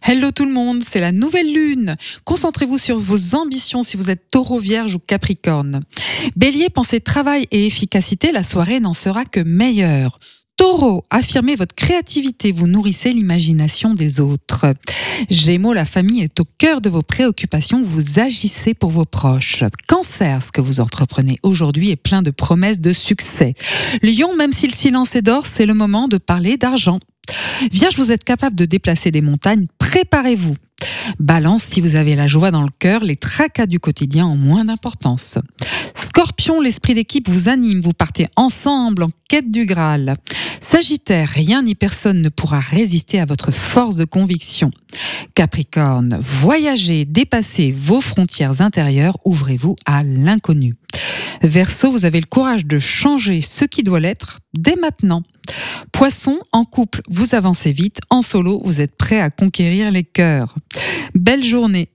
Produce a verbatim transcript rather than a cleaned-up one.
Hello tout le monde, c'est la nouvelle lune. Concentrez-vous sur vos ambitions si vous êtes taureau, vierge ou capricorne. Bélier, pensez travail et efficacité, la soirée n'en sera que meilleure. Taureau, affirmez votre créativité, vous nourrissez l'imagination des autres. Gémeaux, la famille est au cœur de vos préoccupations, vous agissez pour vos proches. Cancer, ce que vous entreprenez aujourd'hui est plein de promesses de succès. Lion, même si le silence est d'or, c'est le moment de parler d'argent. Vierge, vous êtes capable de déplacer des montagnes, préparez-vous. Balance, si vous avez la joie dans le cœur, les tracas du quotidien ont moins d'importance. Scorpion, l'esprit d'équipe vous anime, vous partez ensemble en quête du Graal. Sagittaire, rien ni personne ne pourra résister à votre force de conviction. Capricorne, voyagez, dépassez vos frontières intérieures, ouvrez-vous à l'inconnu. Verseau, vous avez le courage de changer ce qui doit l'être dès maintenant. Poisson, en couple, vous avancez vite. En solo, vous êtes prêt à conquérir les cœurs. Belle journée.